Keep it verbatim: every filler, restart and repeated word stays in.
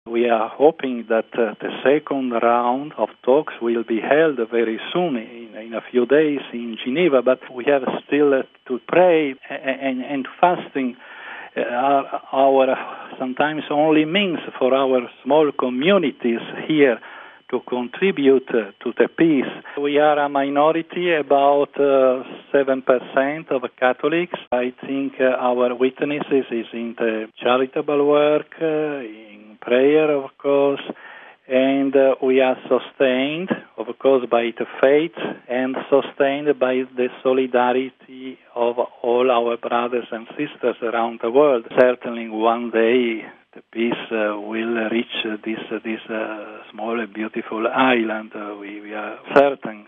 We are hoping that uh, the second round of talks will be held very soon, in, in a few days in Geneva, but we have still uh, to pray and, and, and fasting uh, are our sometimes only means for our small communities here to contribute uh, to the peace. We are a minority, about uh, seven percent of Catholics. I think uh, our witnesses is in the charitable work, uh, in prayer, of course, and uh, we are sustained, of course, by the faith and sustained by the solidarity of all our brothers and sisters around the world. Certainly one day the peace uh, will reach uh, this uh, this uh, small and beautiful island. Uh, we, we are certain.